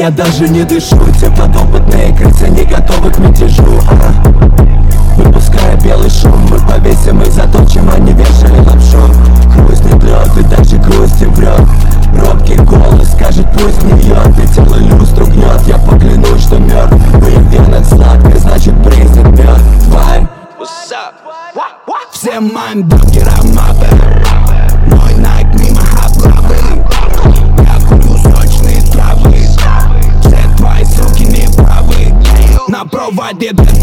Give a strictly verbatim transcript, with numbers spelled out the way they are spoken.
я даже не дышу. Те подопытные крысы не готовы к мятежу, а? Выпуская белый шум, мы повесим их, заточим, они вешали лапшу. Грустнет лед, и даже грусть и врет. Робкий голос скажет, пусть не вьет. И тело люстру гнет, я поклянусь, что мертв. В моих венах сладкое, значит брызнет мед. Тварь, всем моим бургерам мапы. Мой найк мимо хаблавы. Я курю сочные травы. Все твои суки неправы. На проводе